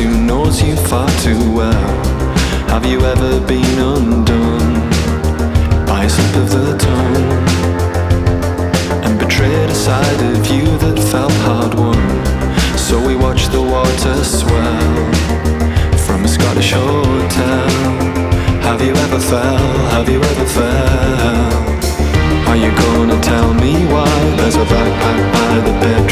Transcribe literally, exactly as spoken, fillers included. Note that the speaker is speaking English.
who knows you far too well. Have you ever been undone by a slip of the tongue, and betrayed a side of you that felt hard won? So we watched the water swell from a Scottish hotel. Have you ever fell? Have you ever fell? Are you gonna tell me why there's a backpack by the bed?